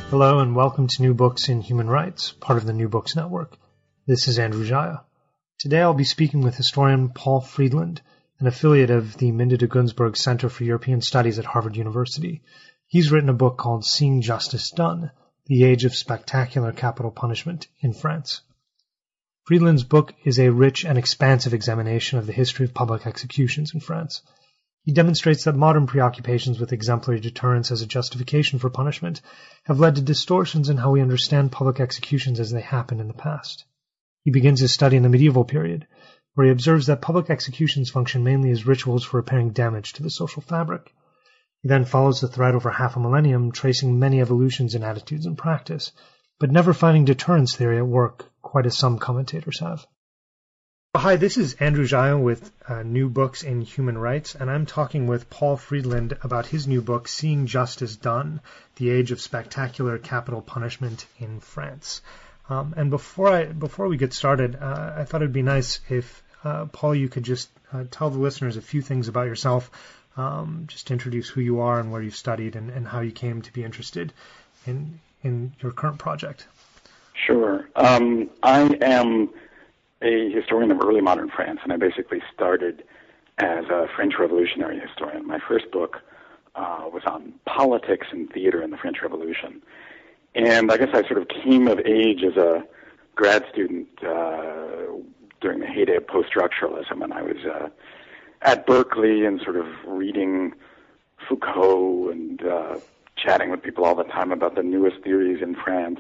Hello and welcome to New Books in Human Rights, part of the New Books Network. This is Andrew Jaya. Today I'll be speaking with historian Paul Friedland, an affiliate of the Minda de Gunzburg Center for European Studies at Harvard University. He's written a book called Seeing Justice Done, The Age of Spectacular Capital Punishment in France. Friedland's book is a rich and expansive examination of the history of public executions in France. He demonstrates that modern preoccupations with exemplary deterrence as a justification for punishment have led to distortions in how we understand public executions as they happened in the past. He begins his study in the medieval period, where he observes that public executions function mainly as rituals for repairing damage to the social fabric. He then follows the thread over half a millennium, tracing many evolutions in attitudes and practice, but never finding deterrence theory at work, quite as some commentators have. Hi, this is Andrew Jaya with New Books in Human Rights, and I'm talking with Paul Friedland about his new book, Seeing Justice Done, The Age of Spectacular Capital Punishment in France. And before we get started, I thought it'd be nice if, Paul, you could just tell the listeners a few things about yourself, just to introduce who you are and where you've studied and how you came to be interested in your current project. Sure. I am a historian of early modern France, and I basically started as a French Revolutionary historian. My first book was on politics and theater in the French Revolution. And I guess I sort of came of age as a grad student during the heyday of post-structuralism, and I was at Berkeley and sort of reading Foucault and chatting with people all the time about the newest theories in France,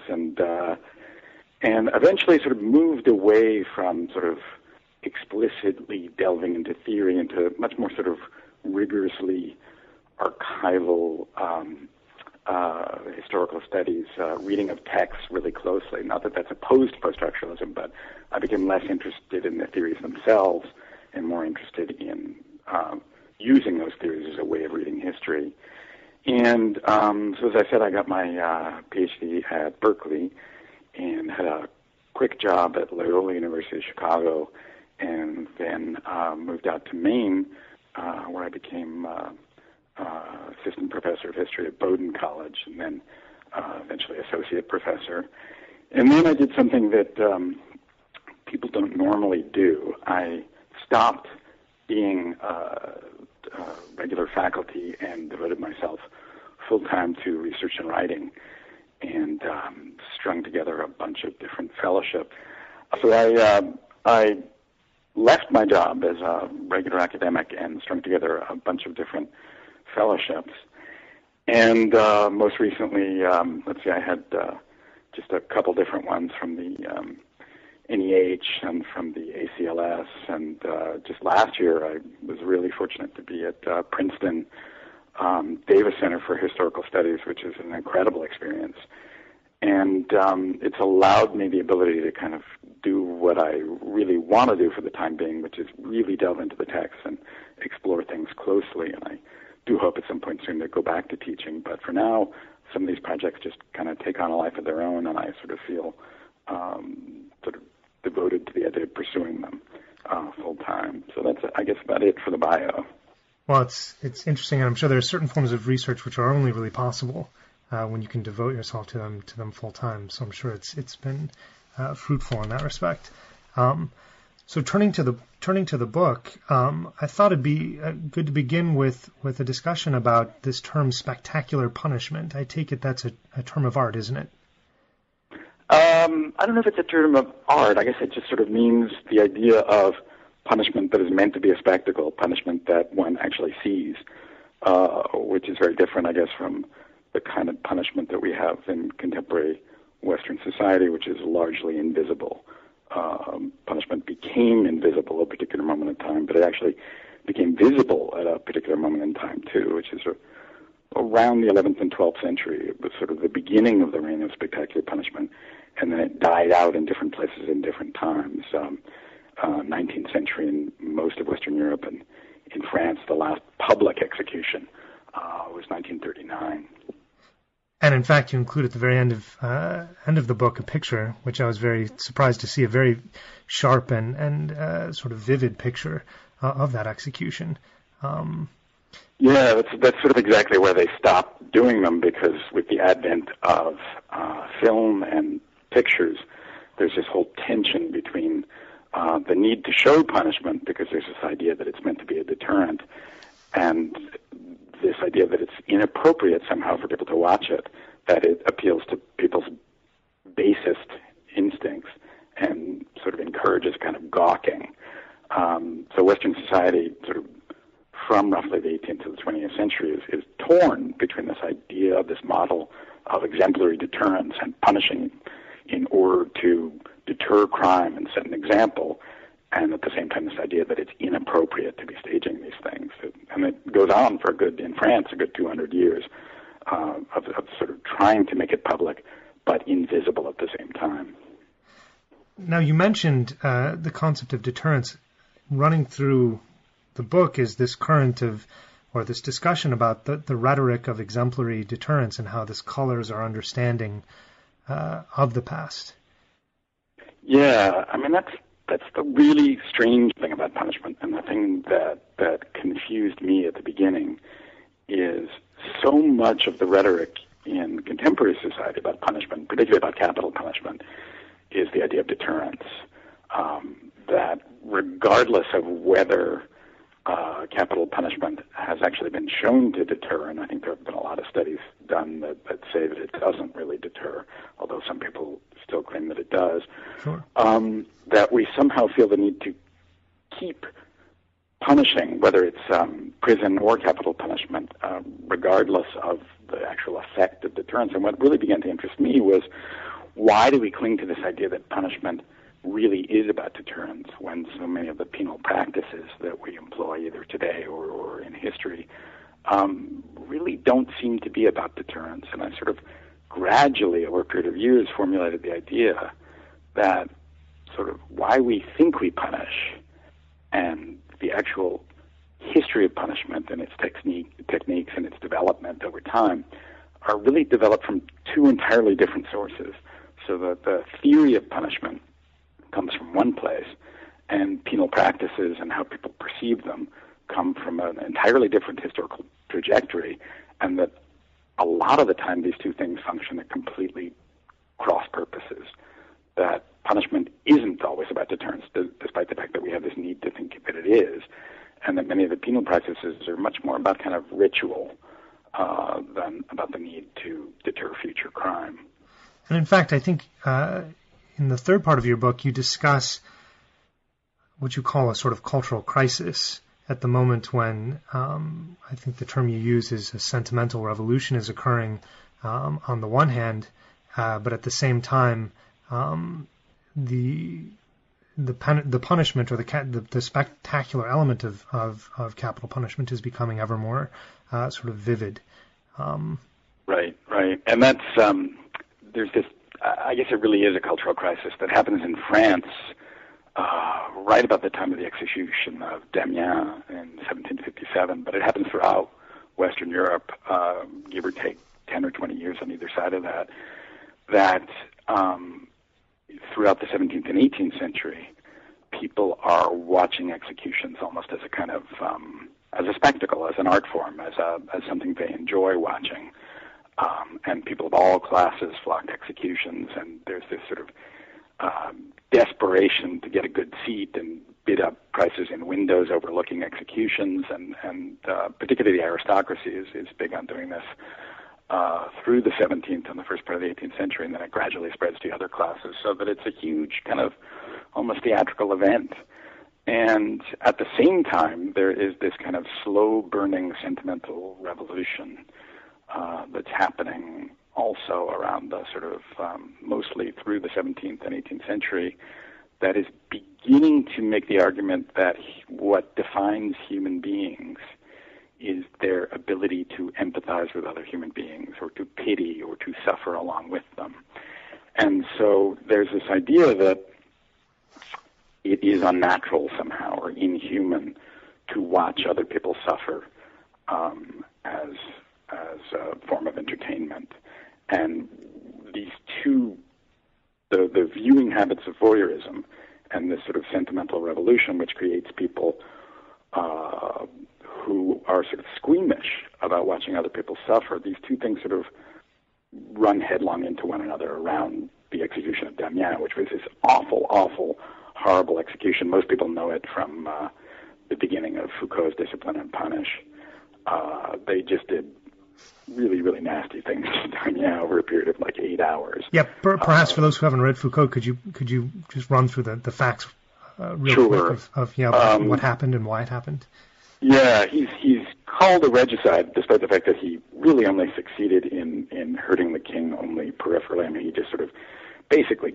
and eventually sort of moved away from sort of explicitly delving into theory into much more sort of rigorously archival historical studies, reading of texts really closely. Not that that's opposed to post-structuralism, but I became less interested in the theories themselves and more interested in using those theories as a way of reading history. And so as I said, I got my PhD at Berkeley and had a quick job at Loyola University of Chicago, and then moved out to Maine, where I became assistant professor of history at Bowdoin College, and then eventually associate professor. And then I did something that people don't normally do. I stopped being regular faculty and devoted myself full-time to research and writing, and strung together a bunch of different fellowships. So I left my job as a regular academic and strung together a bunch of different fellowships. And most recently, I had just a couple different ones from the NEH and from the ACLS. And just last year, I was really fortunate to be at Princeton Davis Center for Historical Studies, which is an incredible experience. And it's allowed me the ability to kind of do what I really want to do for the time being, which is really delve into the text and explore things closely. And I do hope at some point soon to go back to teaching. But for now, some of these projects just kind of take on a life of their own, and I sort of feel sort of devoted to the idea of pursuing them full time. So that's, I guess, about it for the bio. Well, it's interesting, and I'm sure there are certain forms of research which are only really possible when you can devote yourself to them full time. So I'm sure it's been fruitful in that respect. So turning to the book, I thought it'd be good to begin with a discussion about this term spectacular punishment. I take it that's a term of art, isn't it? I don't know if it's a term of art. I guess it just sort of means the idea of punishment that is meant to be a spectacle, punishment that one actually sees, which is very different, I guess, from the kind of punishment that we have in contemporary Western society, which is largely invisible. Punishment became invisible at a particular moment in time, but it actually became visible at a particular moment in time, too, which is around the 11th and 12th century. It was sort of the beginning of the reign of spectacular punishment, and then it died out in different places in different times. 19th century in most of Western Europe, and in France, the last public execution was 1939. And in fact, you include at the very end of the book a picture, which I was very surprised to see, a very sharp and sort of vivid picture of that execution. Yeah, that's sort of exactly where they stopped doing them, because with the advent of film and pictures, there's this whole tension between the need to show punishment, because there's this idea that it's meant to be a deterrent, and this idea that it's inappropriate somehow for people to watch it, that it appeals to people's basest instincts and sort of encourages kind of gawking. So Western society, sort of from roughly the 18th to the 20th century, is torn between this idea of this model of exemplary deterrence and punishing in order to deter crime and set an example, and at the same time this idea that it's inappropriate to be staging these things. And it goes on for in France, a good 200 years of sort of trying to make it public, but invisible at the same time. Now, you mentioned the concept of deterrence. Running through the book is this current of, or this discussion about the rhetoric of exemplary deterrence and how this colors our understanding of the past. Yeah, I mean, that's the really strange thing about punishment, and the thing that confused me at the beginning is so much of the rhetoric in contemporary society about punishment, particularly about capital punishment, is the idea of deterrence. That regardless of whether capital punishment has actually been shown to deter, and I think there have been a lot of studies done that say that it doesn't really deter, although some people still claim that it does, sure. That we somehow feel the need to keep punishing, whether it's prison or capital punishment, regardless of the actual effect of deterrence. And what really began to interest me was, why do we cling to this idea that punishment really is about deterrence when so many of the penal practices that we employ either today or in history really don't seem to be about deterrence? And I sort of gradually, over a period of years, formulated the idea that sort of why we think we punish and the actual history of punishment and its techniques and its development over time are really developed from two entirely different sources. So that the theory of punishment comes from one place, and penal practices and how people perceive them come from an entirely different historical trajectory, and that a lot of the time these two things function at completely cross purposes, that punishment isn't always about deterrence, despite the fact that we have this need to think that it is, and that many of the penal practices are much more about kind of ritual than about the need to deter future crime. And in fact, I think in the third part of your book, you discuss what you call a sort of cultural crisis at the moment when I think the term you use is a sentimental revolution is occurring on the one hand, but at the same time, the punishment or the spectacular element of capital punishment is becoming ever more sort of vivid. Right. And that's, there's this, I guess it really is a cultural crisis that happens in France right about the time of the execution of Damiens in 1757, but it happens throughout Western Europe, give or take 10 or 20 years on either side of that, throughout the 17th and 18th century, people are watching executions almost as a kind of, as a spectacle, as an art form, as something they enjoy watching. And people of all classes flock to executions, and there's this sort of desperation to get a good seat and bid up prices in windows overlooking executions, and particularly the aristocracy is big on doing this through the 17th and the first part of the 18th century, and then it gradually spreads to other classes, so that it's a huge kind of almost theatrical event. And at the same time, there is this kind of slow-burning sentimental revolution that's happening also around the sort of mostly through the 17th and 18th century, that is beginning to make the argument that what defines human beings is their ability to empathize with other human beings, or to pity, or to suffer along with them. And so there's this idea that it is unnatural somehow, or inhuman, to watch other people suffer as a form of entertainment. And these two, the viewing habits of voyeurism and this sort of sentimental revolution, which creates people who are sort of squeamish about watching other people suffer, these two things sort of run headlong into one another around the execution of Damiens, which was this awful, awful, horrible execution. Most people know it from the beginning of Foucault's Discipline and Punish. They just did really, really nasty things to Damiens over a period of like 8 hours. Yeah, perhaps for those who haven't read Foucault, could you just run through the facts real Sure. quick of what happened and why it happened? Yeah, he's called a regicide, despite the fact that he really only succeeded in hurting the king only peripherally. I mean, he just sort of basically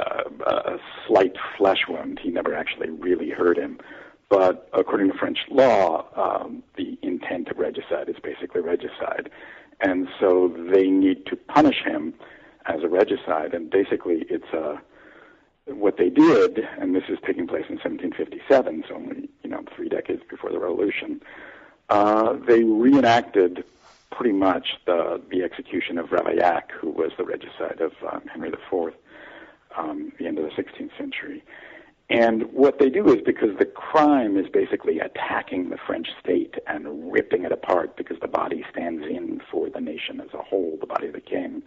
a slight flesh wound. He never actually really hurt him. But according to French law, the intent of regicide is basically regicide. And so they need to punish him as a regicide. And basically it's what they did, and this is taking place in 1757, so only 3 decades before the Revolution, they reenacted pretty much the execution of Ravaillac, who was the regicide of Henry IV, the end of the 16th century. And what they do is, because the crime is basically attacking the French state and ripping it apart because the body stands in for the nation as a whole, the body of the king,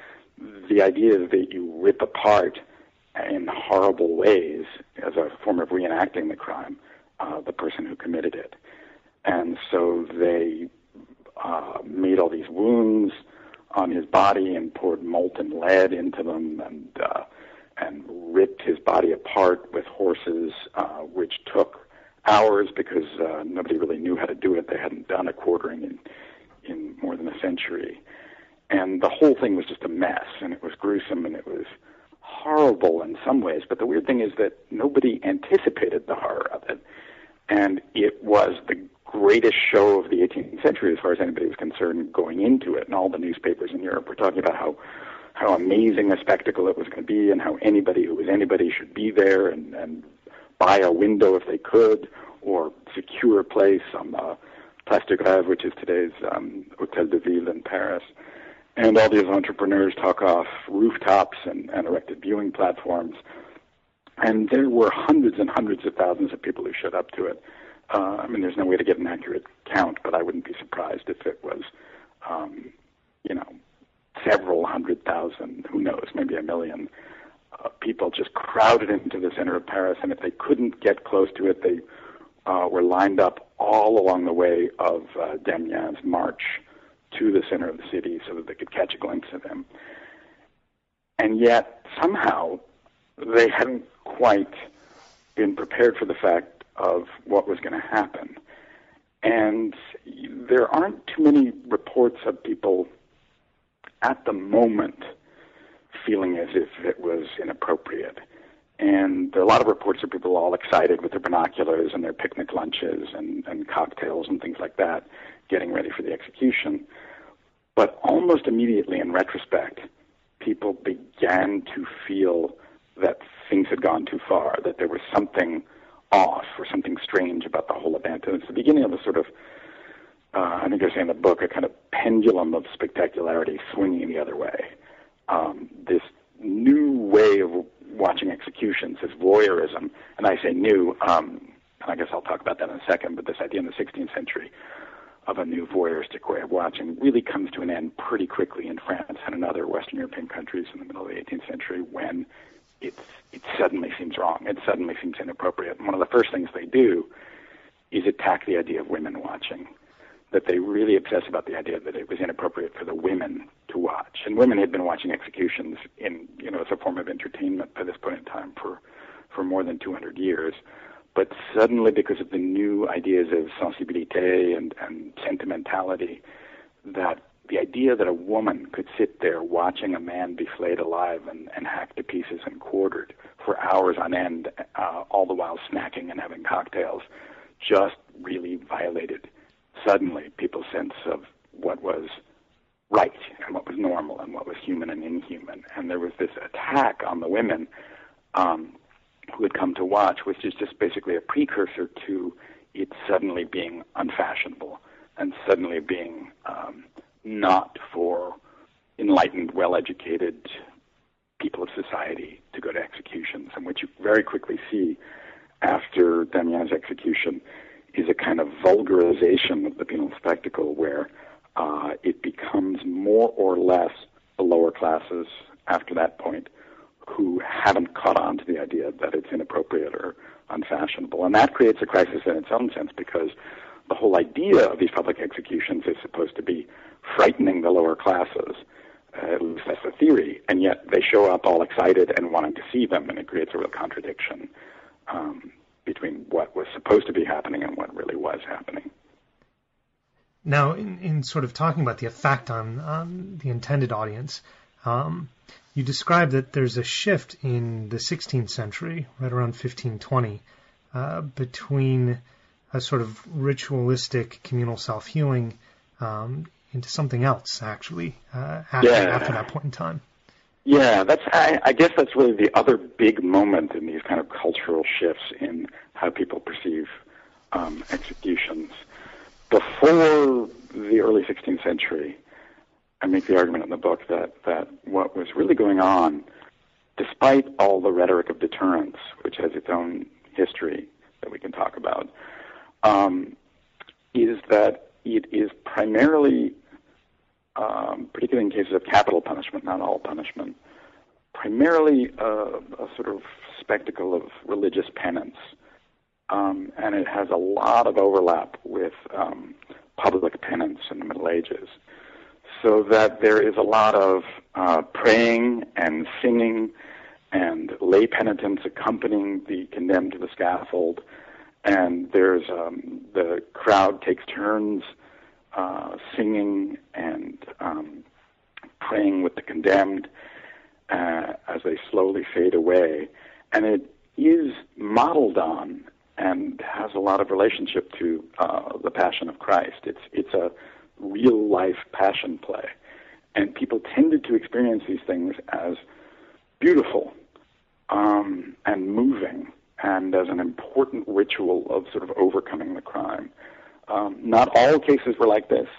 the idea is that you rip apart in horrible ways as a form of reenacting the crime, the person who committed it. And so they made all these wounds on his body and poured molten lead into them and ripped his body apart with horses, which took hours because nobody really knew how to do it. They hadn't done a quartering in more than a century. And the whole thing was just a mess, and it was gruesome, and it was horrible in some ways. But the weird thing is that nobody anticipated the horror of it. And it was the greatest show of the 18th century as far as anybody was concerned going into it. And all the newspapers in Europe were talking about how amazing a spectacle it was going to be, and how anybody who was anybody should be there and buy a window if they could, or secure a place on the Place de Grève, which is today's Hôtel de Ville in Paris. And all these entrepreneurs talk off rooftops and erected viewing platforms. And there were hundreds and hundreds of thousands of people who showed up to it. I mean, there's no way to get an accurate count, but I wouldn't be surprised if it was, several 100,000, who knows, maybe 1 million people just crowded into the center of Paris. And if they couldn't get close to it, they were lined up all along the way of Damiens' march to the center of the city so that they could catch a glimpse of him. And yet, somehow, they hadn't quite been prepared for the fact of what was going to happen. And there aren't too many reports of people at the moment feeling as if it was inappropriate. And there are a lot of reports of people all excited with their binoculars and their picnic lunches and cocktails and things like that, getting ready for the execution. But almost immediately, in retrospect, people began to feel that things had gone too far, that there was something off or something strange about the whole event. And it's the beginning of a sort of, I think I say in the book, a kind of pendulum of spectacularity swinging the other way. This new way of watching executions, this voyeurism, and I say new, and I guess I'll talk about that in a second, but this idea in the 16th century of a new voyeuristic way of watching really comes to an end pretty quickly in France and in other Western European countries in the middle of the 18th century, when it suddenly seems wrong. It suddenly seems inappropriate. And one of the first things they do is attack the idea of women watching, that they really obsess about the idea that it was inappropriate for the women to watch. And women had been watching executions as a form of entertainment by this point in time for more than 200 years. But suddenly, because of the new ideas of sensibilité and sentimentality, that the idea that a woman could sit there watching a man be flayed alive and hacked to pieces and quartered for hours on end, all the while snacking and having cocktails, just really violated suddenly people's sense of what was right and what was normal and what was human and inhuman. And there was this attack on the women who had come to watch, which is just basically a precursor to it suddenly being unfashionable and suddenly being not for enlightened, well-educated people of society to go to executions. And what you very quickly see after Damiens' execution is a kind of vulgarization of the penal spectacle where it becomes more or less the lower classes after that point who haven't caught on to the idea that it's inappropriate or unfashionable. And that creates a crisis in its own sense, because the whole idea of these public executions is supposed to be frightening the lower classes. At least that's the theory, and yet they show up all excited and wanting to see them, and it creates a real contradiction between what was supposed to be happening and what really was happening. Now, in sort of talking about the effect on the intended audience, you describe that there's a shift in the 16th century, right around 1520, between a sort of ritualistic communal self-healing into something else, actually, after that point in time. Yeah, I guess that's really the other big moment in these kind of cultural shifts in how people perceive executions. Before the early 16th century, I make the argument in the book that what was really going on, despite all the rhetoric of deterrence, which has its own history that we can talk about, is that it is primarily, particularly in cases of capital punishment, not all punishment, primarily a sort of spectacle of religious penance. And it has a lot of overlap with public penance in the Middle Ages. So that there is a lot of praying and singing and lay penitents accompanying the condemned to the scaffold. And there's the crowd takes turns singing and praying with the condemned as they slowly fade away. And it is modeled on and has a lot of relationship to the Passion of Christ. It's a real-life passion play. And people tended to experience these things as beautiful and moving and as an important ritual of sort of overcoming the crime. Not all cases were like this.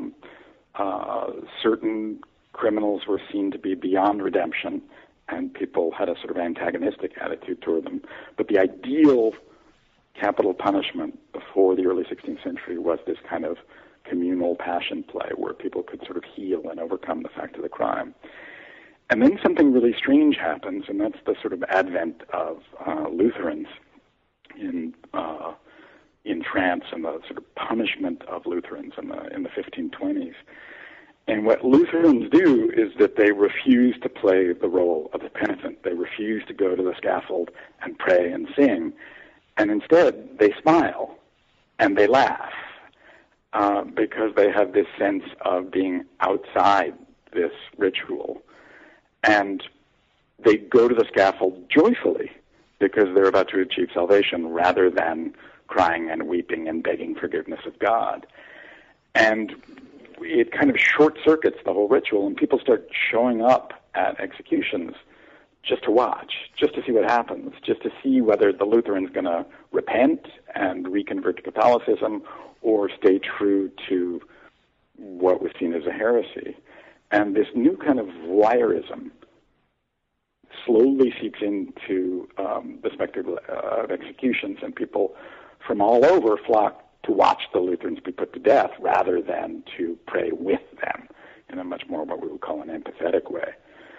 Certain criminals were seen to be beyond redemption, and people had a sort of antagonistic attitude toward them. But the ideal capital punishment before the early 16th century was this kind of communal passion play where people could sort of heal and overcome the fact of the crime. And then something really strange happens, and that's the sort of advent of Lutherans in France and the sort of punishment of Lutherans in the 1520s. And what Lutherans do is that they refuse to play the role of the penitent. They refuse to go to the scaffold and pray and sing. And instead, they smile and they laugh because they have this sense of being outside this ritual. And they go to the scaffold joyfully because they're about to achieve salvation rather than crying and weeping and begging forgiveness of God. And it kind of short-circuits the whole ritual, and people start showing up at executions just to watch, just to see what happens, just to see whether the Lutheran's going to repent and reconvert to Catholicism or stay true to what was seen as a heresy. And this new kind of voyeurism slowly seeps into the spectacle of executions, and people from all over flock to watch the Lutherans be put to death rather than to pray with them in a much more what we would call an empathetic way.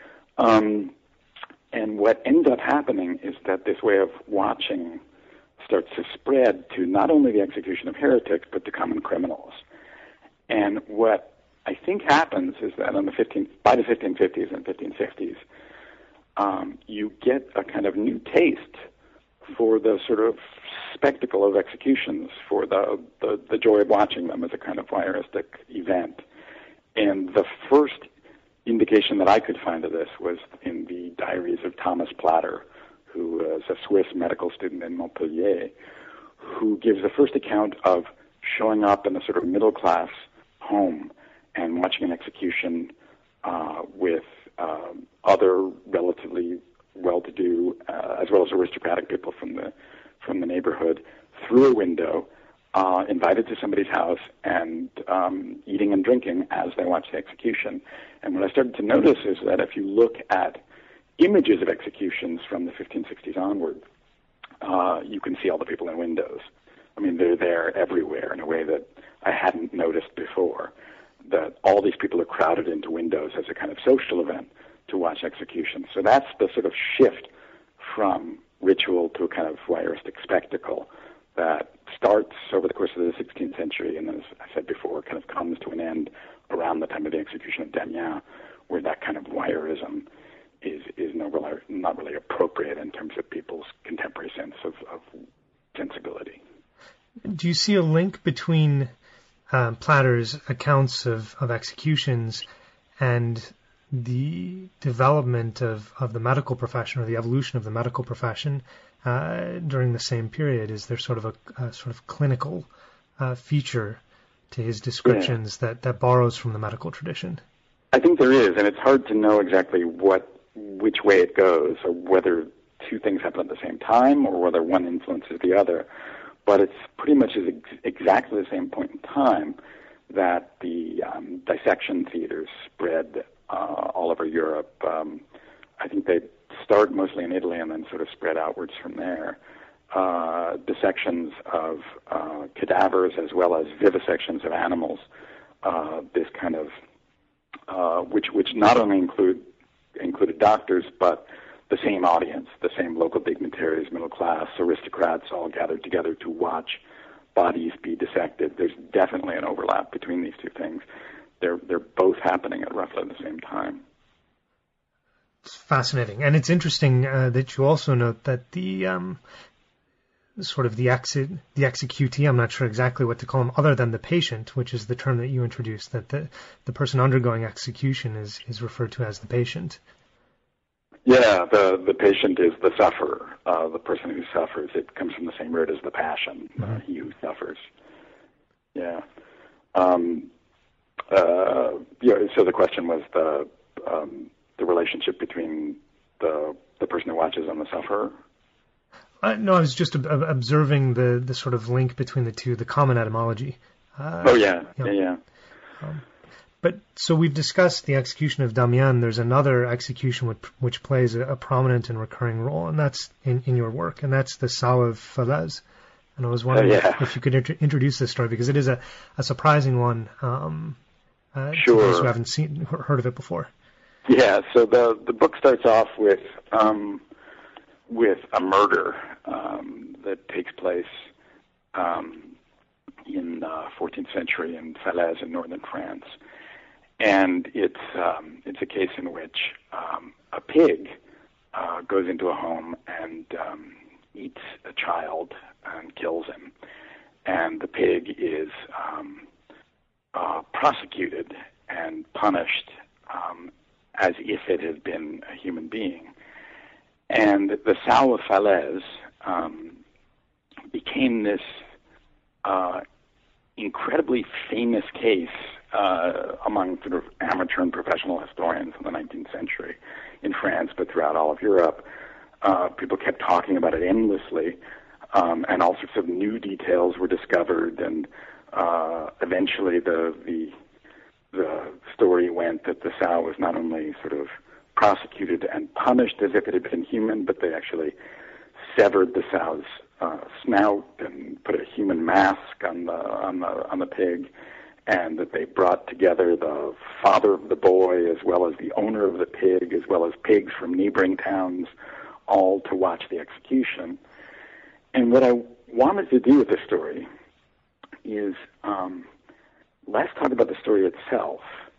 And what ends up happening is that this way of watching starts to spread to not only the execution of heretics, but to common criminals. And what I think happens is that by the 1550s and 1560s, you get a kind of new taste for the sort of spectacle of executions, for the joy of watching them as a kind of voyeuristic event. And the first indication that I could find of this was in the diaries of Thomas Platter, who is a Swiss medical student in Montpellier, who gives the first account of showing up in a sort of middle-class home and watching an execution with other relatively well-to-do, as well as aristocratic people from the neighborhood, through a window, invited to somebody's house and eating and drinking as they watch the execution. And what I started to notice is that if you look at images of executions from the 1560s onward, you can see all the people in windows. I mean, they're there everywhere in a way that I hadn't noticed before, that all these people are crowded into windows as a kind of social event to watch executions. So that's the sort of shift from ritual to a kind of voyeuristic spectacle that starts over the course of the 16th century and, as I said before, kind of comes to an end around the time of the execution of Damiens, where that kind of voyeurism is not really appropriate in terms of people's contemporary sense of sensibility. Do you see a link between Platter's accounts of executions and the development of the medical profession, or the evolution of the medical profession during the same period? Is there sort of a sort of clinical feature to his descriptions that borrows from the medical tradition? I think there is, and it's hard to know exactly which way it goes, or whether two things happen at the same time, or whether one influences the other. But it's pretty much exactly the same point in time that the dissection theaters spread all over Europe. I think they start mostly in Italy and then sort of spread outwards from there. Dissections of cadavers as well as vivisections of animals. This kind of which not only included doctors, but the same audience, the same local dignitaries, middle class, aristocrats, all gathered together to watch bodies be dissected. There's definitely an overlap between these two things. They're both happening at roughly the same time. It's fascinating, and it's interesting that you also note that the sort of the executee, I'm not sure exactly what to call him, other than the patient, which is the term that you introduced, that the person undergoing execution is referred to as the patient. Yeah, the patient is the sufferer, the person who suffers. It comes from the same root as the passion, he who suffers. Yeah. So the question was the relationship between the person who watches and the sufferer? No, I was just observing the sort of link between the two, the common etymology. Yeah. But so we've discussed the execution of Damiens. There's another execution which plays a prominent and recurring role, and that's in your work, and that's the Sow of Falaise. And I was wondering if you could introduce this story, because it is a surprising one to those who haven't heard of it before. Yeah, so the book starts off with a murder that takes place in the 14th century in Falaise in northern France. And it's a case in which a pig goes into a home and eats a child and kills him. And the pig is prosecuted and punished as if it had been a human being. And the Sow of Falaise became this incredibly famous case among sort of amateur and professional historians in the 19th century in France, but throughout all of Europe. People kept talking about it endlessly, and all sorts of new details were discovered, and eventually the story went that the Sow was not only sort of prosecuted and punished as if it had been human, but they actually severed the Sow's snout and put a human mask on the pig, and that they brought together the father of the boy as well as the owner of the pig as well as pigs from neighboring towns, all to watch the execution. And what I wanted to do with this story is less talk about the story itself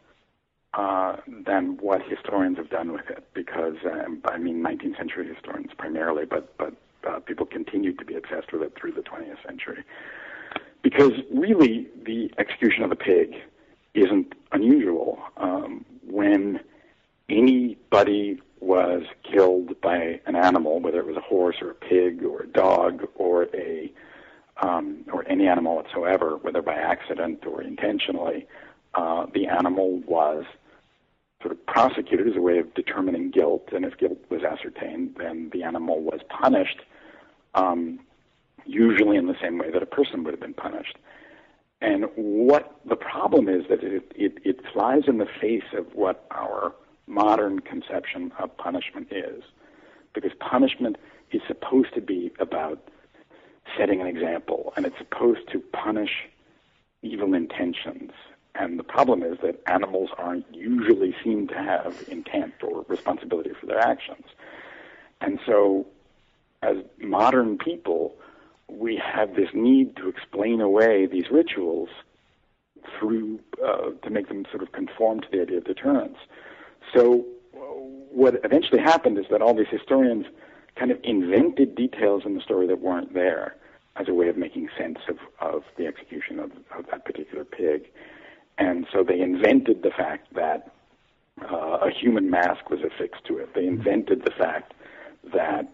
than what historians have done with it, because I mean 19th century historians primarily, but people continued to be obsessed with it through the 20th century. Because really, the execution of the pig isn't unusual. When anybody was killed by an animal, whether it was a horse or a pig or a dog or any animal whatsoever, whether by accident or intentionally, the animal was sort of prosecuted as a way of determining guilt, and if guilt was ascertained, then the animal was punished, usually in the same way that a person would have been punished. And what the problem is that it flies in the face of what our modern conception of punishment is, because punishment is supposed to be about setting an example, and it's supposed to punish evil intentions. And the problem is that animals aren't usually seen to have intent or responsibility for their actions. And so, as modern people, we have this need to explain away these rituals through to make them sort of conform to the idea of deterrence. So what eventually happened is that all these historians kind of invented details in the story that weren't there as a way of making sense of the execution of that particular pig. And so they invented the fact that a human mask was affixed to it. They invented the fact that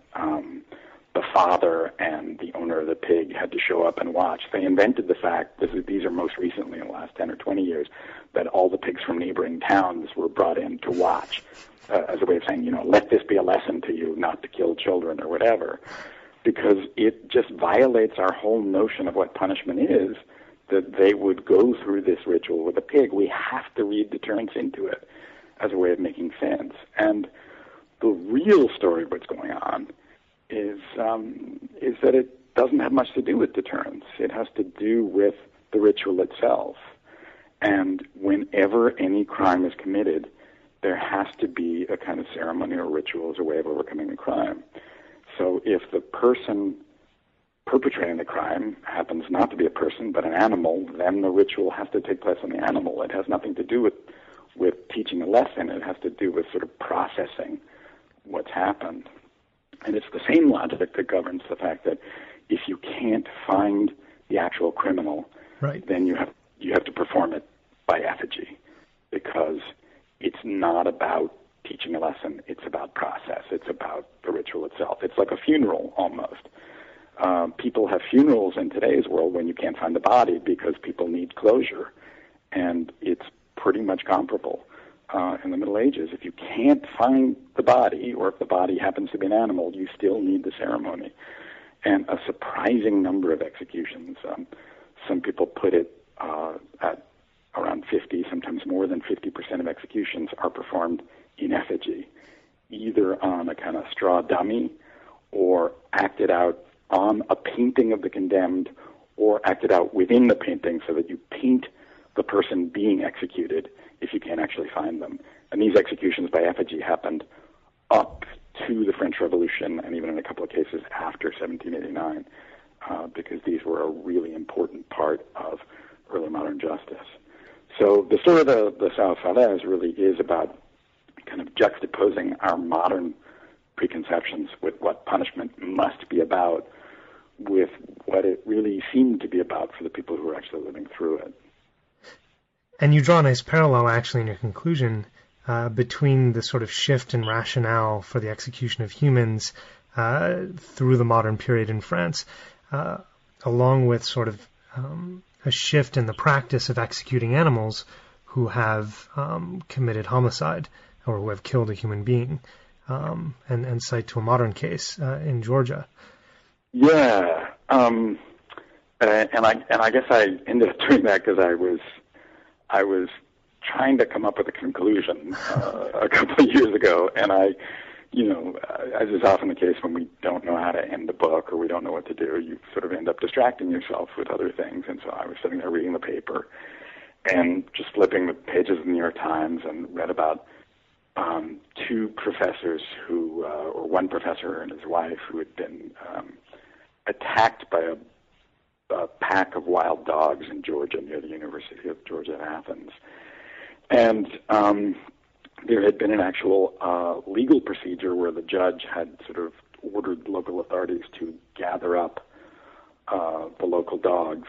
the father and the owner of the pig had to show up and watch. They invented the fact, these are most recently in the last 10 or 20 years, that all the pigs from neighboring towns were brought in to watch as a way of saying, let this be a lesson to you not to kill children or whatever, because it just violates our whole notion of what punishment is, that they would go through this ritual with a pig. We have to read deterrence into it as a way of making sense. And the real story of what's going on is that it doesn't have much to do with deterrence. It has to do with the ritual itself. And whenever any crime is committed, there has to be a kind of ceremony or ritual as a way of overcoming the crime. So if the person perpetrating the crime happens not to be a person but an animal, then the ritual has to take place on the animal. It has nothing to do with teaching a lesson. It has to do with sort of processing what's happened. And it's the same logic that governs the fact that if you can't find the actual criminal, right, then you have to perform it by effigy, because it's not about teaching a lesson. It's about process. It's about the ritual itself. It's like a funeral almost. People have funerals in today's world when you can't find the body because people need closure, and it's pretty much comparable. In the Middle Ages, if you can't find the body, or if the body happens to be an animal, you still need the ceremony. And a surprising number of executions, some people put it at around 50, sometimes more than 50% of executions are performed in effigy, either on a kind of straw dummy or acted out on a painting of the condemned, or acted out within the painting so that you paint the person being executed if you can't actually find them. And these executions by effigy happened up to the French Revolution, and even in a couple of cases after 1789, because these were a really important part of early modern justice. So the story of the São Falaise really is about kind of juxtaposing our modern preconceptions with what punishment must be about with what it really seemed to be about for the people who were actually living through it. And you draw a nice parallel, actually, in your conclusion between the sort of shift in rationale for the execution of humans through the modern period in France, along with sort of a shift in the practice of executing animals who have committed homicide or who have killed a human being, and cite to a modern case in Georgia. Yeah, and I guess I ended up doing that because I was trying to come up with a conclusion a couple of years ago, and as is often the case when we don't know how to end a book or we don't know what to do, you sort of end up distracting yourself with other things. And so I was sitting there reading the paper and just flipping the pages of the New York Times, and read about two professors or one professor and his wife who had been attacked by a pack of wild dogs in Georgia near the University of Georgia at Athens. And there had been an actual legal procedure where the judge had sort of ordered local authorities to gather up the local dogs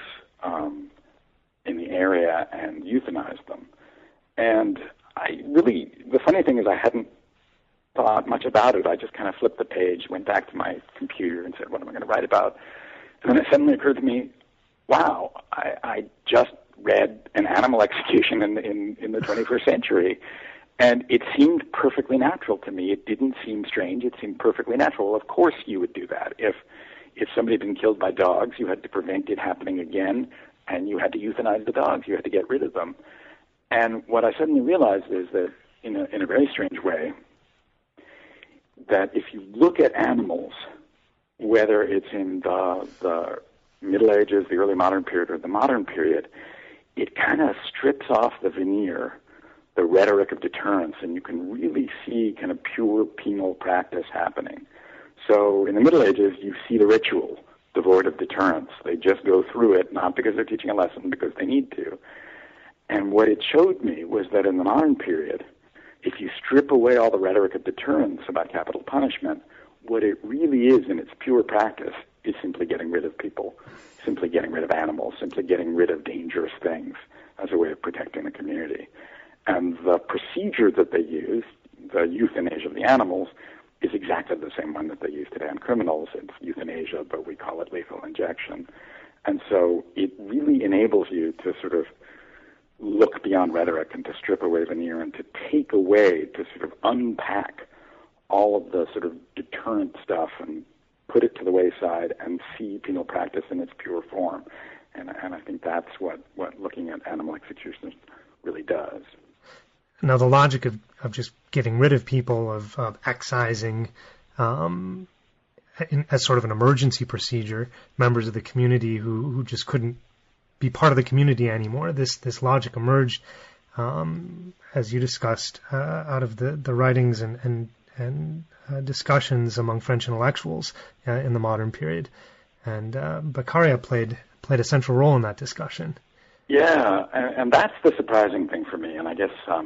in the area and euthanize them. And the funny thing is I hadn't thought much about it. I just kind of flipped the page, went back to my computer and said, what am I going to write about? And then it suddenly occurred to me, wow, I just read an animal execution in the 21st century, and it seemed perfectly natural to me. It didn't seem strange. It seemed perfectly natural. Well, of course you would do that. If somebody had been killed by dogs, you had to prevent it happening again, and you had to euthanize the dogs. You had to get rid of them. And what I suddenly realized is that, in a very strange way, that if you look at animals whether it's in the Middle Ages, the early modern period, or the modern period, it kind of strips off the veneer, the rhetoric of deterrence, and you can really see kind of pure penal practice happening. So in the Middle Ages, you see the ritual devoid of deterrence. They just go through it, not because they're teaching a lesson, because they need to. And what it showed me was that in the modern period, if you strip away all the rhetoric of deterrence about capital punishment, what it really is in its pure practice is simply getting rid of people, simply getting rid of animals, simply getting rid of dangerous things as a way of protecting the community. And the procedure that they use, the euthanasia of the animals, is exactly the same one that they use today on criminals. It's euthanasia, but we call it lethal injection. And so it really enables you to sort of look beyond rhetoric and to strip away veneer and to take away, to sort of unpack all of the sort of deterrent stuff and put it to the wayside and see penal practice in its pure form. And I think that's what looking at animal executions really does. Now, the logic of just getting rid of people, of excising as sort of an emergency procedure, members of the community who just couldn't be part of the community anymore, this logic emerged, as you discussed, out of the writings and discussions among French intellectuals in the modern period. And Beccaria played a central role in that discussion. Yeah, and that's the surprising thing for me. And I guess,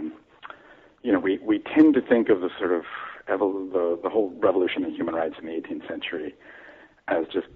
we tend to think of the sort of the whole revolution in human rights in the 18th century as just,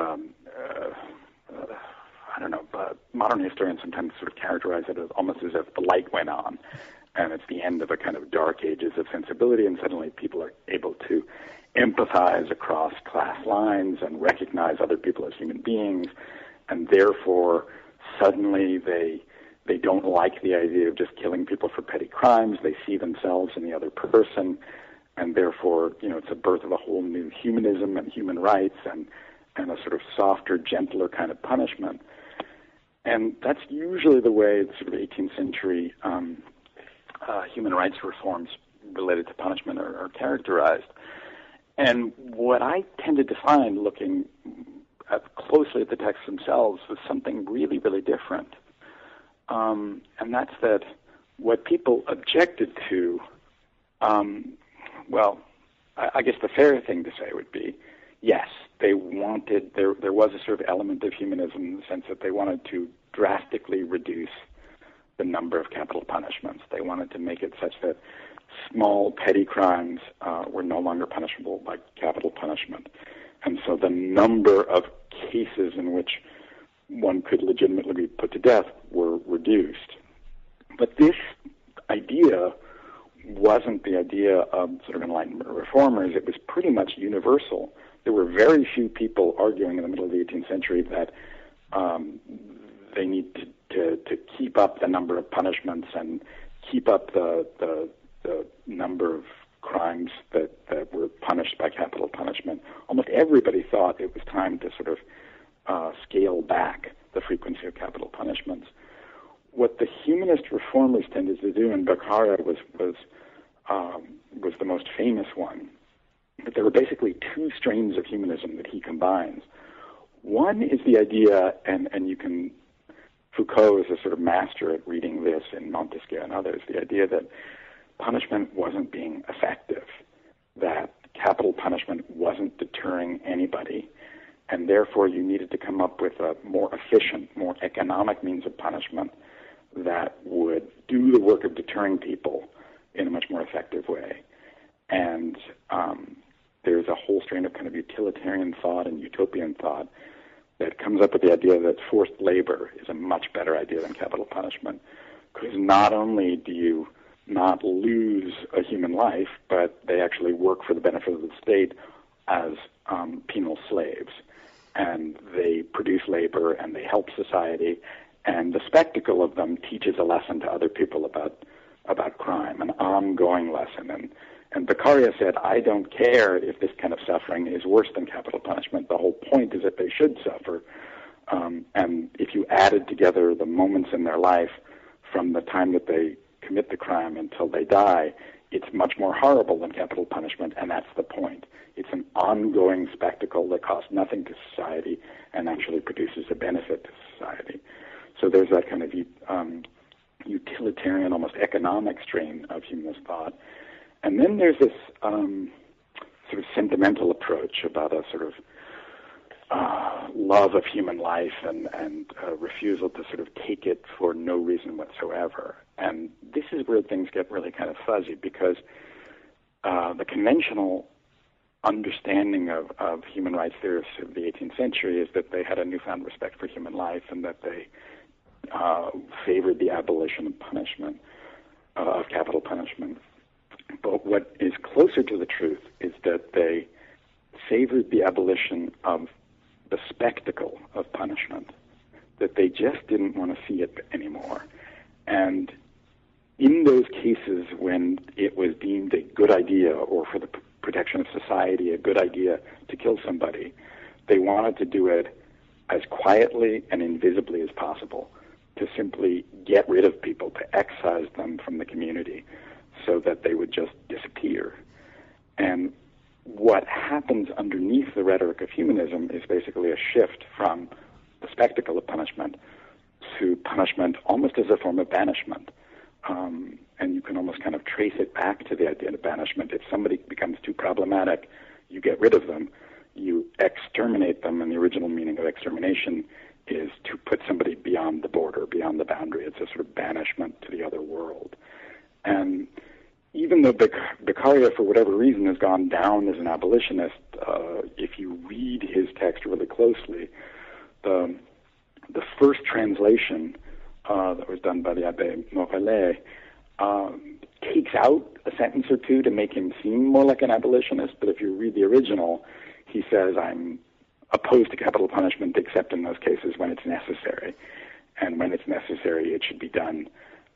but modern historians sometimes sort of characterize it as almost as if the light went on, and it's the end of a kind of dark ages of sensibility, and suddenly people are able to empathize across class lines and recognize other people as human beings, and therefore suddenly they don't like the idea of just killing people for petty crimes. They see themselves in the other person, and therefore, it's a birth of a whole new humanism and human rights and a sort of softer, gentler kind of punishment. And that's usually the way the sort of 18th century human rights reforms related to punishment are characterized. And what I tended to find, looking closely at the texts themselves, was something really, really different. And that's that what people objected to, I guess the fair thing to say would be, yes, they wanted, there was a sort of element of humanism in the sense that they wanted to drastically reduce the number of capital punishments. They wanted to make it such that small, petty crimes were no longer punishable by capital punishment. And so the number of cases in which one could legitimately be put to death were reduced. But this idea wasn't the idea of sort of Enlightenment reformers. It was pretty much universal. There were very few people arguing in the middle of the 18th century that they need to keep up the number of punishments and keep up the number of crimes that were punished by capital punishment. Almost everybody thought it was time to sort of scale back the frequency of capital punishments. What the humanist reformers tended to do, and Beccaria was the most famous one, but there were basically two strains of humanism that he combines. One is the idea, and Foucault is a sort of master at reading this in Montesquieu and others, the idea that punishment wasn't being effective, that capital punishment wasn't deterring anybody, and therefore you needed to come up with a more efficient, more economic means of punishment that would do the work of deterring people in a much more effective way. And there's a whole strain of kind of utilitarian thought and utopian thought that comes up with the idea that forced labor is a much better idea than capital punishment, because not only do you not lose a human life, but they actually work for the benefit of the state as penal slaves. And they produce labor and they help society, and the spectacle of them teaches a lesson to other people about crime, an ongoing lesson. And Beccaria said, I don't care if this kind of suffering is worse than capital punishment. The whole point is that they should suffer. And if you added together the moments in their life from the time that they commit the crime until they die, it's much more horrible than capital punishment, and that's the point. It's an ongoing spectacle that costs nothing to society and actually produces a benefit to society. So there's that kind of utilitarian, almost economic strain of humanist thought. And then there's this sort of sentimental approach about a sort of love of human life and refusal to sort of take it for no reason whatsoever. And this is where things get really kind of fuzzy, because the conventional understanding of human rights theorists of the 18th century is that they had a newfound respect for human life and that they favored the abolition of punishment, of capital punishment. But what is closer to the truth is that they favored the abolition of the spectacle of punishment, that they just didn't want to see it anymore. And in those cases when it was deemed a good idea, or for the protection of society a good idea, to kill somebody, they wanted to do it as quietly and invisibly as possible, to simply get rid of people, to excise them from the community so that they would just disappear. And what happens underneath the rhetoric of humanism is basically a shift from the spectacle of punishment to punishment almost as a form of banishment. And you can almost kind of trace it back to the idea of banishment. If somebody becomes too problematic, you get rid of them, you exterminate them, and the original meaning of extermination is to put somebody beyond the border, beyond the boundary. It's a sort of banishment to the other world. And even though Beccaria, for whatever reason, has gone down as an abolitionist, if you read his text really closely, the first translation that was done by the Abbé Morellet takes out a sentence or two to make him seem more like an abolitionist, but if you read the original, he says, I'm opposed to capital punishment except in those cases when it's necessary. And when it's necessary, it should be done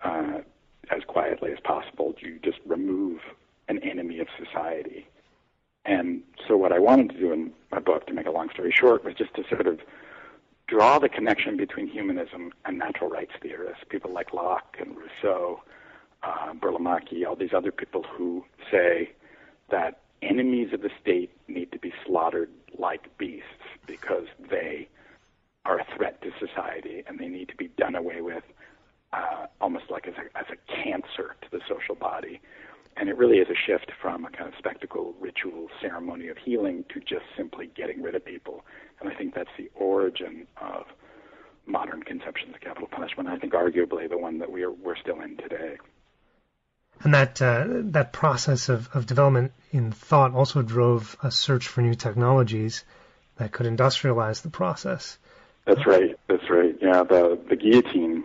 as quietly as possible. You just remove an enemy of society. And so what I wanted to do in my book, to make a long story short, was just to sort of draw the connection between humanism and natural rights theorists, people like Locke and Rousseau, Burlamaqui, all these other people who say that enemies of the state need to be slaughtered like beasts because they are a threat to society and they need to be done away with almost like as a cancer to the social body. And it really is a shift from a kind of spectacle, ritual, ceremony of healing to just simply getting rid of people. And I think that's the origin of modern conceptions of capital punishment. I think arguably the one that we're still in today. And that process of development in thought also drove a search for new technologies that could industrialize the process. That's right. That's right. Yeah, the guillotine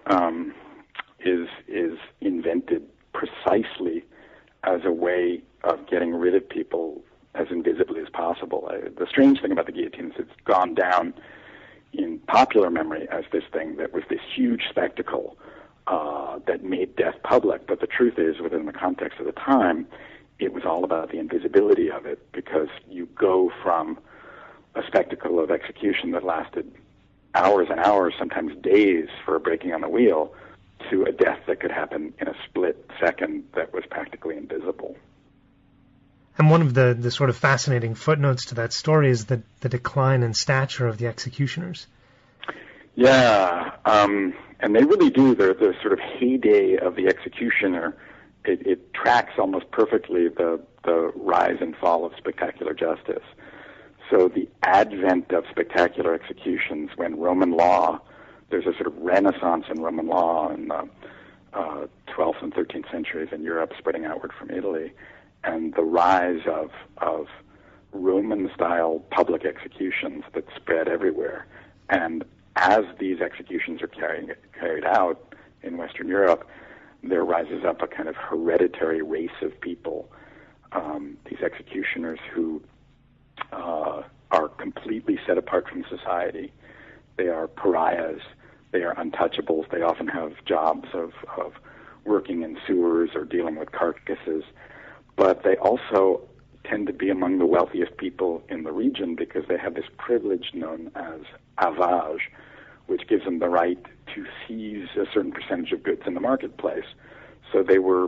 is invented precisely as a way of getting rid of people as invisibly as possible. The strange thing about the guillotine is it's gone down in popular memory as this thing that was this huge spectacle that made death public. But the truth is, within the context of the time, it was all about the invisibility of it, because you go from a spectacle of execution that lasted hours and hours, sometimes days, for a breaking on the wheel, to a death that could happen in a split second that was practically invisible. And one of the sort of fascinating footnotes to that story is the decline in stature of the executioners. Yeah, and they really do. The sort of heyday of the executioner, it tracks almost perfectly the rise and fall of spectacular justice. So the advent of spectacular executions, when Roman law, there's a sort of renaissance in Roman law in the 12th and 13th centuries in Europe, spreading outward from Italy, and the rise of Roman-style public executions that spread everywhere. And as these executions are carried out in Western Europe, there rises up a kind of hereditary race of people, these executioners who are completely set apart from society. They are pariahs. They are untouchables. They often have jobs of working in sewers or dealing with carcasses. But they also tend to be among the wealthiest people in the region because they have this privilege known as avage, which gives them the right to seize a certain percentage of goods in the marketplace. So they were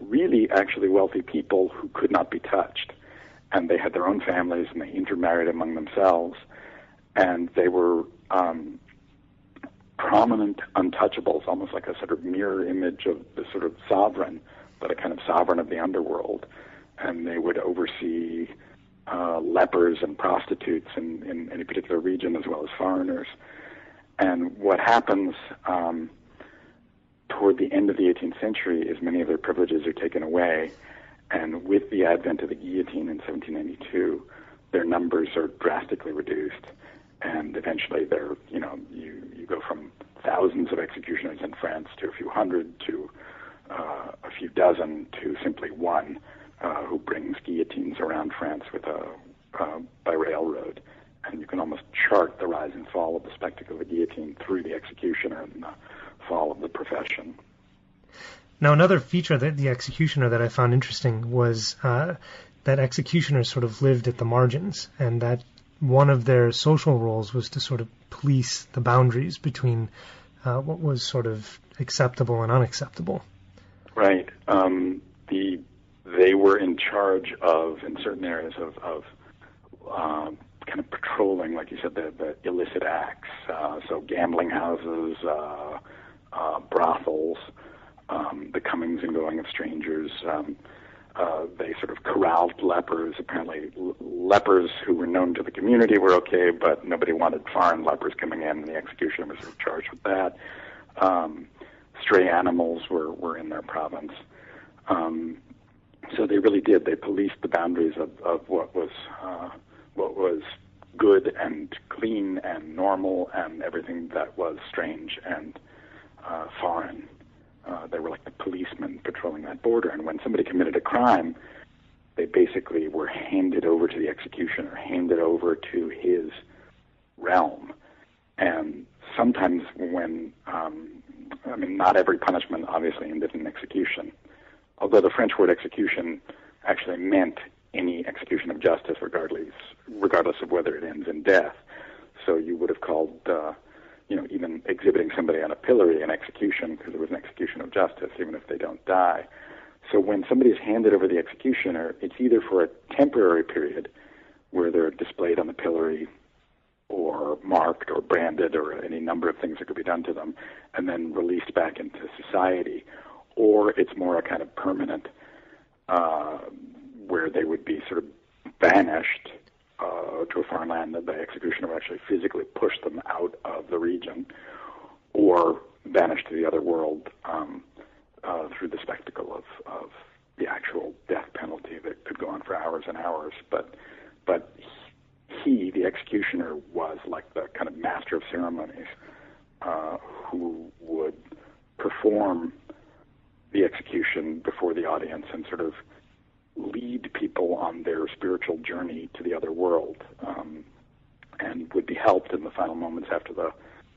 really actually wealthy people who could not be touched. And they had their own families, and they intermarried among themselves. And they were prominent untouchables, almost like a sort of mirror image of the sort of sovereign, but a kind of sovereign of the underworld. And they would oversee lepers and prostitutes in any particular region, as well as foreigners. And what happens toward the end of the 18th century is many of their privileges are taken away. And with the advent of the guillotine in 1792, their numbers are drastically reduced. And eventually you go from thousands of executioners in France to a few hundred to a few dozen to simply one who brings guillotines around France by railroad. And you can almost chart the rise and fall of the spectacle of the guillotine through the executioner and the fall of the profession. Now, another feature that the executioner that I found interesting was that executioners sort of lived at the margins, and that one of their social roles was to sort of police the boundaries between what was sort of acceptable and unacceptable. Right. They were in charge of, in certain areas, of kind of patrolling, like you said, the illicit acts. So gambling houses, brothels, the comings and going of strangers. They sort of corralled lepers. Apparently, lepers who were known to the community were okay, but nobody wanted foreign lepers coming in, and the executioner was sort of charged with that. Stray animals were in their province. So they really did. They policed the boundaries of what was good and clean and normal, and everything that was strange and foreign. They were like the policemen patrolling that border. And when somebody committed a crime, they basically were handed over to the executioner, handed over to his realm. And sometimes when, not every punishment obviously ended in execution, although the French word execution actually meant any execution of justice regardless of whether it ends in death. So you would have called even exhibiting somebody on a pillory an execution, because it was an execution of justice, even if they don't die. So when somebody is handed over the executioner, it's either for a temporary period where they're displayed on the pillory or marked or branded or any number of things that could be done to them, and then released back into society, or it's more a kind of permanent where they would be sort of banished to a foreign land, that the executioner would actually physically push them out of the region, or banished to the other world through the spectacle of the actual death penalty that could go on for hours and hours. But he, the executioner, was like the kind of master of ceremonies who would perform the execution before the audience and sort of lead people on their spiritual journey to the other world, and would be helped in the final moments after the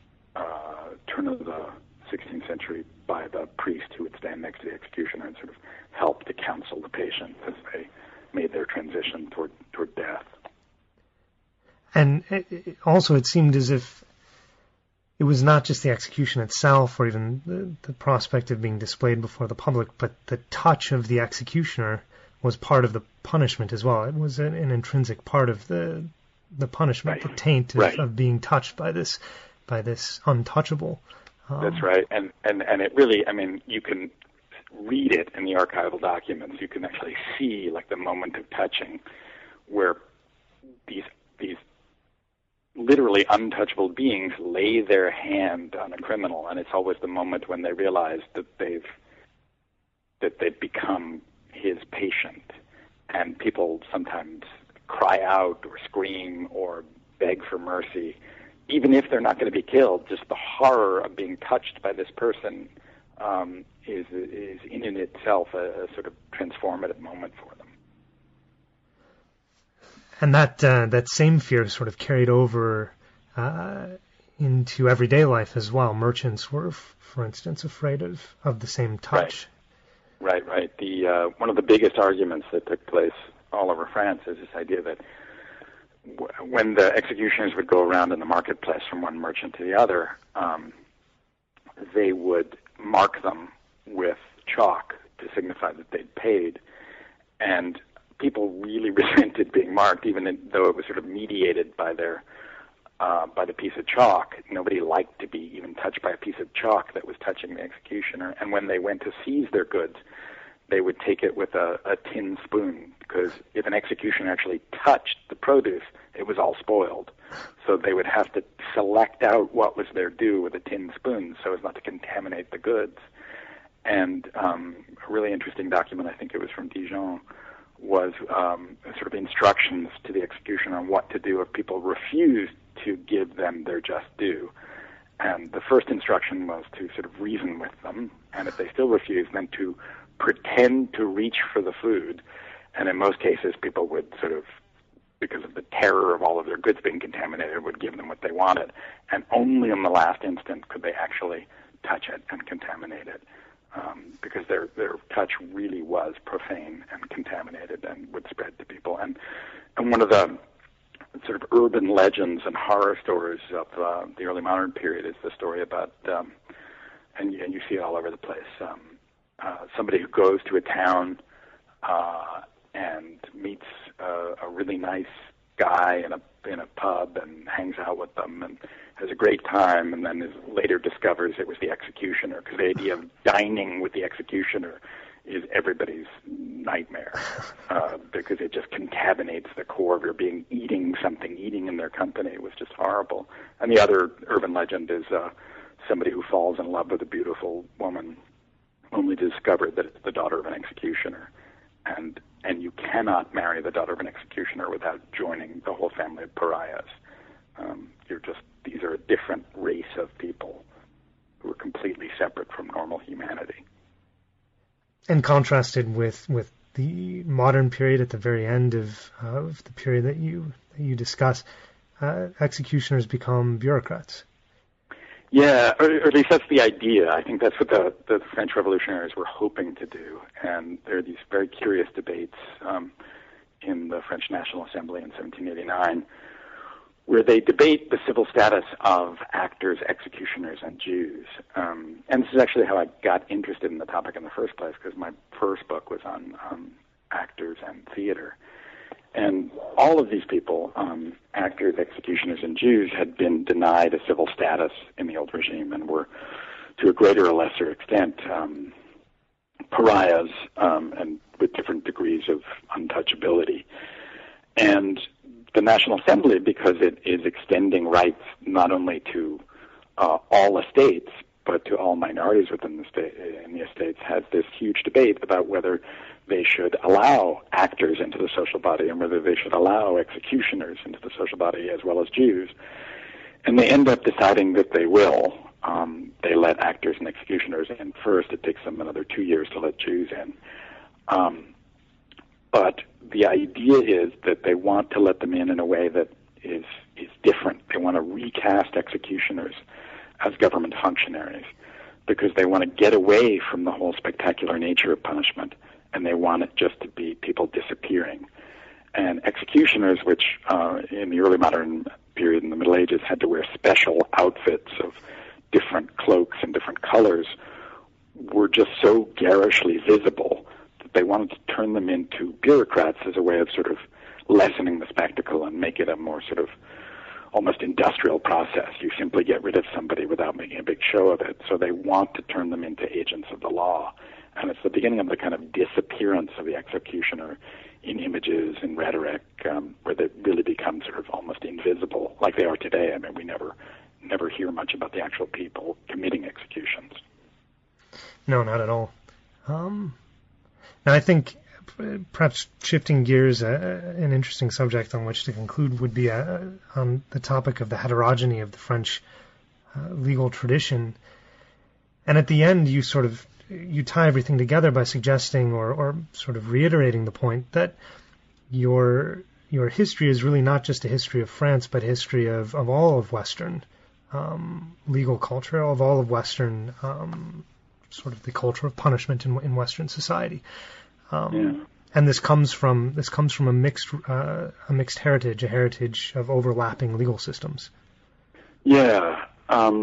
turn of the 16th century by the priest who would stand next to the executioner and sort of help to counsel the patient as they made their transition toward death. And also it seemed as if it was not just the execution itself or even the prospect of being displayed before the public, but the touch of the executioner was part of the punishment as well. It was an intrinsic part of the punishment, right. The taint of being touched by this untouchable. That's right, and it really, you can read it in the archival documents. You can actually see like the moment of touching, where these literally untouchable beings lay their hand on a criminal, and it's always the moment when they realize that they've become his patient. And people sometimes cry out or scream or beg for mercy, even if they're not going to be killed. Just the horror of being touched by this person is in itself a sort of transformative moment for them. And that same fear sort of carried over into everyday life as well. Merchants were, for instance, afraid of the same touch. Right. The one of the biggest arguments that took place all over France is this idea that when the executioners would go around in the marketplace from one merchant to the other, they would mark them with chalk to signify signify that they'd paid. And people really resented being marked, even though it was sort of mediated by by the piece of chalk. Nobody liked to be even touched by a piece of chalk that was touching the executioner. And when they went to seize their goods, they would take it with a tin spoon, because if an executioner actually touched the produce, it was all spoiled. So they would have to select out what was their due with a tin spoon so as not to contaminate the goods. And a really interesting document, I think it was from Dijon, was sort of instructions to the executioner on what to do if people refused to give them their just due. And the first instruction was to sort of reason with them, and if they still refused, then to pretend to reach for the food. And in most cases, people would sort of, because of the terror of all of their goods being contaminated, would give them what they wanted. And only in the last instant could they actually touch it and contaminate it, because their touch really was profane and contaminated and would spread to people. And one of the sort of urban legends and horror stories of the early modern period is the story about, and you see it all over the place, somebody who goes to a town and meets a really nice guy in a pub and hangs out with them and has a great time, and then later discovers it was the executioner, because the idea of dining with the executioner is everybody's nightmare, because it just contaminates the core of your being. Eating in their company was just horrible. And the other urban legend is somebody who falls in love with a beautiful woman only to discover that it's the daughter of an executioner. And you cannot marry the daughter of an executioner without joining the whole family of pariahs. These are a different race of people who are completely separate from normal humanity. And contrasted with the modern period at the very end of the period that you discuss, executioners become bureaucrats. Yeah, or at least that's the idea. I think that's what the French revolutionaries were hoping to do. And there are these very curious debates in the French National Assembly in 1789, where they debate the civil status of actors, executioners, and Jews. And this is actually how I got interested in the topic in the first place, because my first book was on actors and theater. And all of these people, actors, executioners, and Jews, had been denied a civil status in the old regime and were, to a greater or lesser extent, pariahs, and with different degrees of untouchability. And the National Assembly, because it is extending rights not only to all estates, but to all minorities within the estates, has this huge debate about whether they should allow actors into the social body and whether they should allow executioners into the social body as well as Jews. And they end up deciding that they will. They let actors and executioners in first. It takes them another 2 years to let Jews in. But the idea is that they want to let them in a way that is different. They want to recast executioners as government functionaries because they want to get away from the whole spectacular nature of punishment, and they want it just to be people disappearing. And executioners, which in the early modern period in the Middle Ages had to wear special outfits of different cloaks and different colors, were just so garishly visible that they wanted to turn them into bureaucrats as a way of sort of lessening the spectacle and make it a more sort of almost industrial process. You simply get rid of somebody without making a big show of it. So they want to turn them into agents of the law. And it's the beginning of the kind of disappearance of the executioner in images and rhetoric, where they really become sort of almost invisible, like they are today. I mean, we never hear much about the actual people committing executions. No, not at all. Now, I think perhaps shifting gears, an interesting subject on which to conclude would be on the topic of the heterogeny of the French legal tradition. And at the end, you tie everything together by suggesting or sort of reiterating the point that your history is really not just a history of France, but a history of all of Western legal culture, of all of Western sort of the culture of punishment in Western society. And this comes from a mixed heritage, a heritage of overlapping legal systems. Yeah,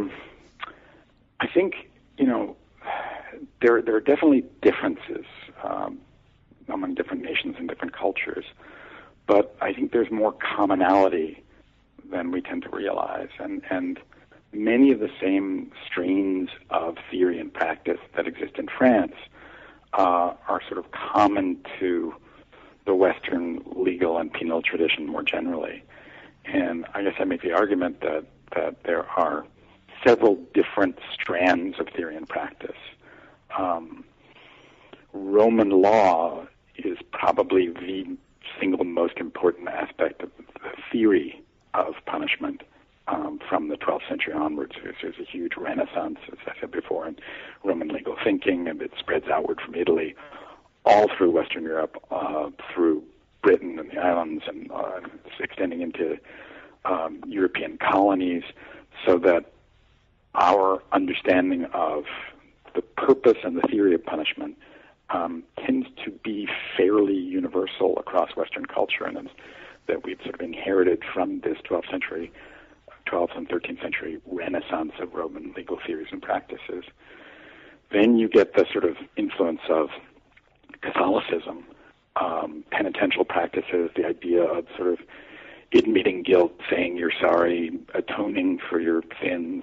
I think there are definitely differences there's more commonality than we tend to realize, and many of the same strains of theory and practice that exist in France are sort of common to the Western legal and penal tradition more generally. And I guess I make the argument that there are several different strands of theory and practice. Roman law is probably the single most important aspect of the theory of punishment from the 12th century onwards. There's a huge renaissance, as I said before, in Roman legal thinking, and it spreads outward from Italy all through Western Europe, through Britain and the islands, and it's extending into European colonies, so that our understanding of the purpose and the theory of punishment tends to be fairly universal across Western culture, and that we've sort of inherited from this 12th and 13th century renaissance of Roman legal theories and practices. Then you get the sort of influence of Catholicism, penitential practices, the idea of sort of admitting guilt, saying you're sorry, atoning for your sins,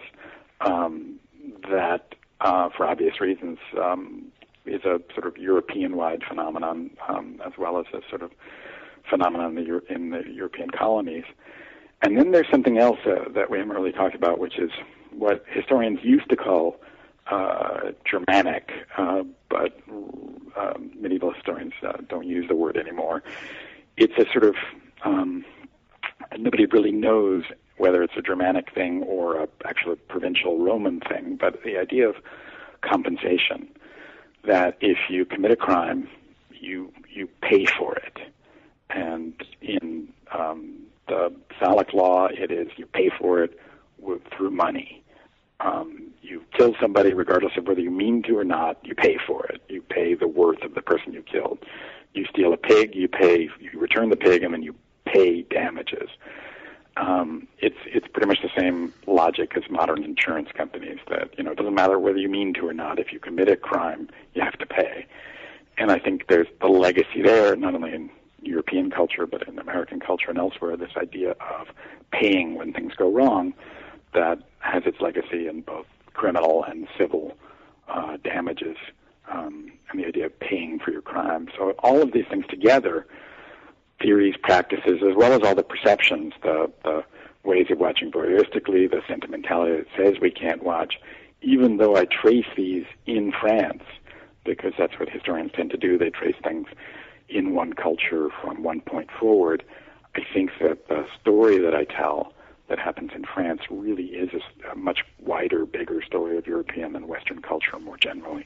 that for obvious reasons is a sort of European-wide phenomenon, as well as a sort of phenomenon in the European colonies. And then there's something else that we haven't really talked about, which is what historians used to call Germanic, but medieval historians don't use the word anymore. It's a sort of, nobody really knows whether it's a Germanic thing or actually a provincial Roman thing, but the idea of compensation, that if you commit a crime, you pay for it. And in the Salic law, it is you pay for it through money. You kill somebody, regardless of whether you mean to or not, you pay for it. You pay the worth of the person you killed. You steal a pig, you return the pig, and then you pay damages. It's pretty much the same logic as modern insurance companies, that, it doesn't matter whether you mean to or not. If you commit a crime, you have to pay. And I think there's the legacy there, not only in European culture, but in American culture and elsewhere, this idea of paying when things go wrong, that has its legacy in both criminal and civil damages, and the idea of paying for your crime. So all of these things together, theories, practices, as well as all the perceptions, the ways of watching voyeuristically, the sentimentality that says we can't watch, even though I trace these in France, because that's what historians tend to do, they trace things in one culture from one point forward, I think that the story that I tell that happens in France really is a much wider, bigger story of European and Western culture more generally.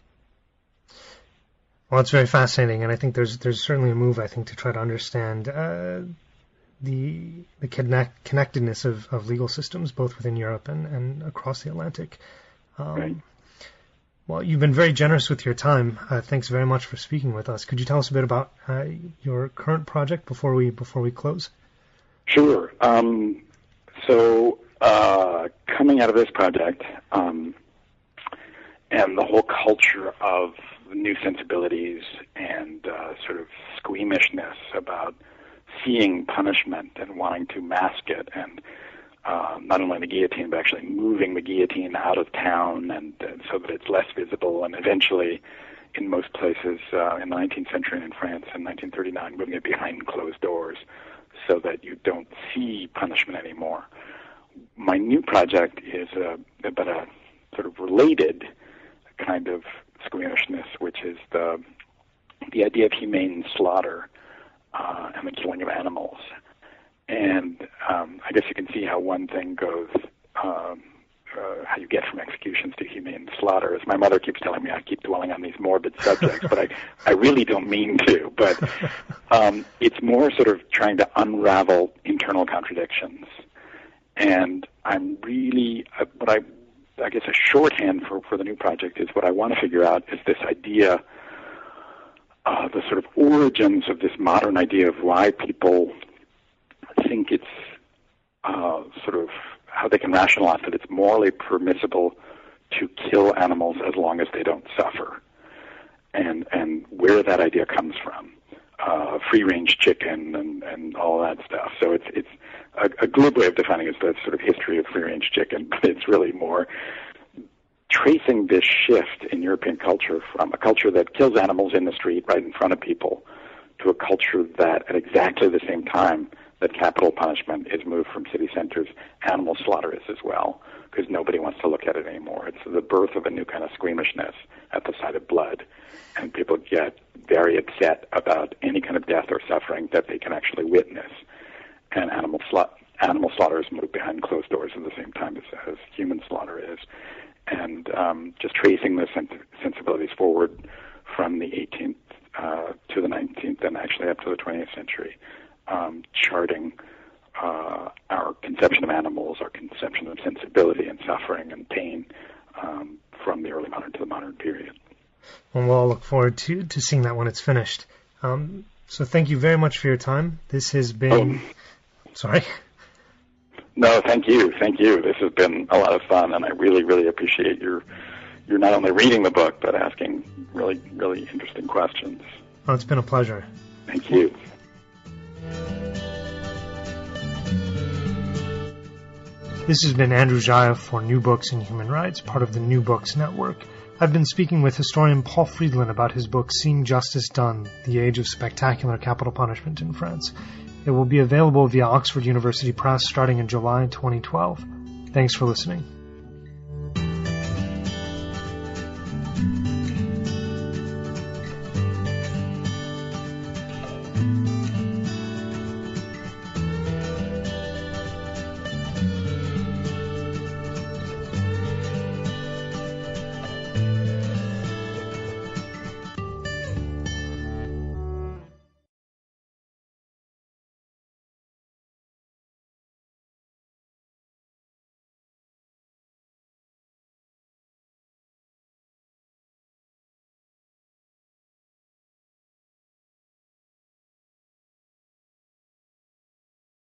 Well, it's very fascinating, and I think there's certainly a move, I think, to try to understand the connectedness of legal systems, both within Europe and across the Atlantic. Right. Well, you've been very generous with your time. Thanks very much for speaking with us. Could you tell us a bit about your current project before we close? Sure. So coming out of this project, and the whole culture of new sensibilities and sort of squeamishness about seeing punishment and wanting to mask it, and not only the guillotine, but actually moving the guillotine out of town and so that it's less visible, and eventually, in most places in the 19th century in France in 1939, moving it behind closed doors so that you don't see punishment anymore. My new project is about a sort of related kind of squeamishness, which is the idea of humane slaughter and the killing of animals. And I guess you can see how one thing goes, how you get from executions to humane slaughter. As my mother keeps telling me, I keep dwelling on these morbid subjects, but I really don't mean to. But it's more sort of trying to unravel internal contradictions. And I'm really, I guess a shorthand for the new project is what I want to figure out is this idea, the sort of origins of this modern idea of why people think it's sort of how they can rationalize that it's morally permissible to kill animals as long as they don't suffer, and where that idea comes from. free-range chicken and all that stuff. So it's a glib way of defining it is the sort of history of free-range chicken, but it's really more tracing this shift in European culture from a culture that kills animals in the street right in front of people to a culture that at exactly the same time that capital punishment is moved from city centers, animal slaughter is as well, because nobody wants to look at it anymore. It's the birth of a new kind of squeamishness at the sight of blood, and people get very upset about any kind of death or suffering that they can actually witness. And animal slaughter is moved behind closed doors at the same time as human slaughter is. And just tracing those sensibilities forward from the 18th to the 19th and actually up to the 20th century, charting our conception of animals, our conception of sensibility and suffering and pain from the early modern to the modern period. Well, we'll all look forward to seeing that when it's finished. So thank you very much for your time. This has been... Sorry? No, thank you. Thank you. This has been a lot of fun, and I really, really appreciate your not only reading the book, but asking really, really interesting questions. Oh, it's been a pleasure. Thank you. This has been Andrew Zhaya for New Books in Human Rights, part of the New Books Network. I've been speaking with historian Paul Friedland about his book, Seeing Justice Done, The Age of Spectacular Capital Punishment in France. It will be available via Oxford University Press starting in July 2012. Thanks for listening.